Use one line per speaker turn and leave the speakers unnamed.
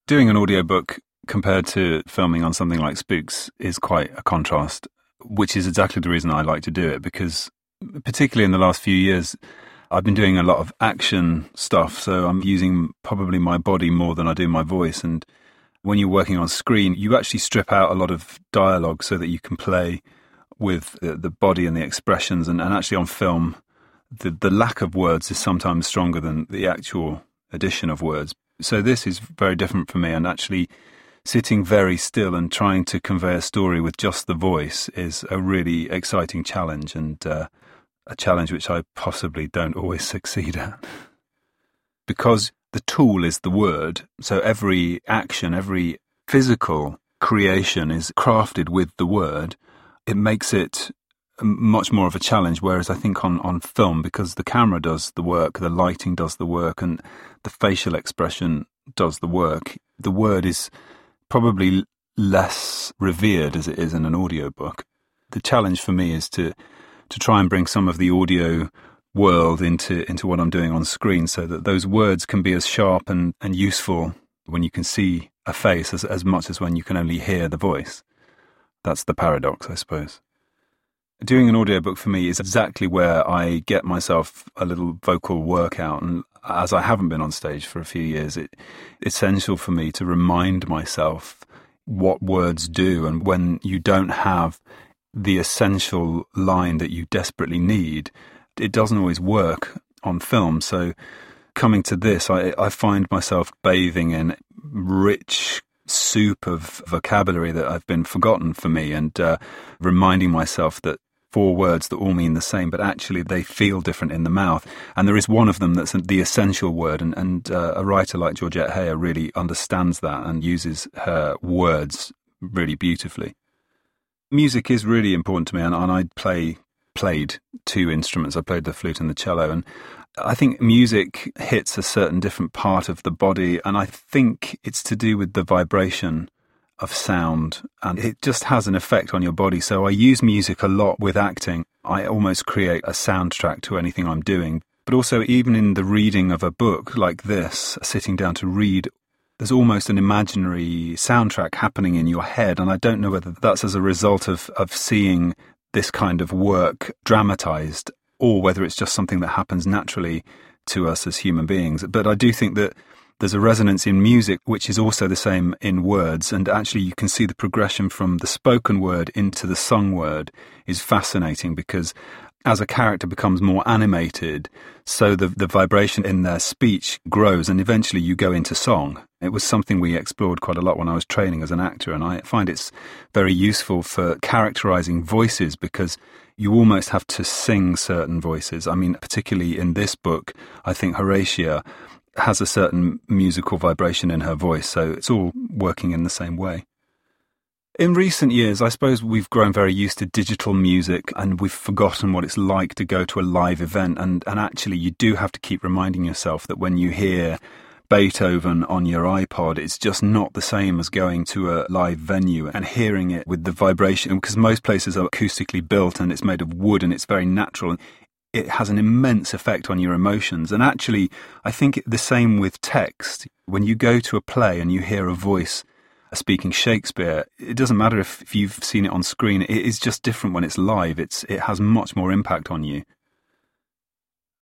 Doing an audiobook compared to filming on something like Spooks is quite a contrast, which is exactly the reason I like to do it, because particularly in the last few years, I've been doing a lot of action stuff, so I'm using probably my body more than I do my voice. And when you're working on screen, you actually strip out a lot of dialogue so that you can play with the body and the expressions. And actually on film, the lack of words is sometimes stronger than the actual addition of words. So this is very different for me, and actually sitting very still and trying to convey a story with just the voice is a really exciting challenge, and a challenge which I possibly don't always succeed at. Because the tool is the word, so every action, every physical creation is crafted with the word, it makes it much more of a challenge, whereas I think on film, because the camera does the work, the lighting does the work, and the facial expression does the work, the word is probably less revered as it is in an audiobook. The challenge for me is to try and bring some of the audio world into what I'm doing on screen, so that those words can be as sharp and useful when you can see a face as much as when you can only hear the voice. That's the paradox, I suppose. Doing an audiobook for me is exactly where I get myself a little vocal workout, and as I haven't been on stage for a few years, it's essential for me to remind myself what words do, and when you don't have the essential line that you desperately need, it doesn't always work on film. So coming to this, I find myself bathing in rich soup of vocabulary that have been forgotten for me, and reminding myself that 4 words that all mean the same, but actually they feel different in the mouth. And there is one of them that's the essential word, and a writer like Georgette Heyer really understands that and uses her words really beautifully. Music is really important to me, and I played 2 instruments. I played the flute and the cello, and I think music hits a certain different part of the body, and I think it's to do with the vibration of sound, and it just has an effect on your body. So I use music a lot with acting. I almost create a soundtrack to anything I'm doing, but also even in the reading of a book like this, sitting down to read, there's almost an imaginary soundtrack happening in your head, and I don't know whether that's as a result of seeing this kind of work dramatized, or whether it's just something that happens naturally to us as human beings. But I do think that there's a resonance in music which is also the same in words, and actually you can see the progression from the spoken word into the sung word is fascinating, because as a character becomes more animated, so the vibration in their speech grows, and eventually you go into song. It was something we explored quite a lot when I was training as an actor, and I find it's very useful for characterizing voices, because you almost have to sing certain voices. I mean, particularly in this book, I think Horatia has a certain musical vibration in her voice, so it's all working in the same way. In recent years, I suppose we've grown very used to digital music, and we've forgotten what it's like to go to a live event, and actually you do have to keep reminding yourself that when you hear Beethoven on your iPod, it's just not the same as going to a live venue and hearing it with the vibration, because most places are acoustically built and it's made of wood and it's very natural. It has an immense effect on your emotions. And actually, I think the same with text. When you go to a play and you hear a voice speaking Shakespeare, it doesn't matter if you've seen it on screen. It is just different when it's live. It has much more impact on you.